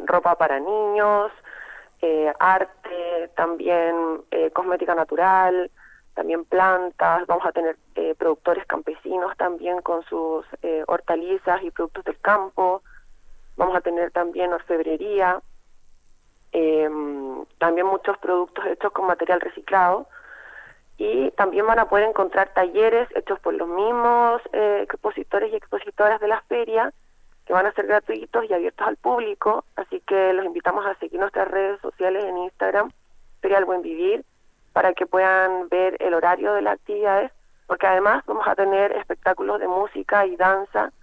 ropa para niños, arte, también cosmética natural, también plantas. Vamos a tener productores campesinos también con sus hortalizas y productos del campo. Vamos a tener también orfebrería, también muchos productos hechos con material reciclado, y también van a poder encontrar talleres hechos por los mismos expositores y expositoras de la feria, que van a ser gratuitos y abiertos al público, así que los invitamos a seguir nuestras redes sociales en Instagram, Feria del Buen Vivir, para que puedan ver el horario de las actividades, porque además vamos a tener espectáculos de música y danza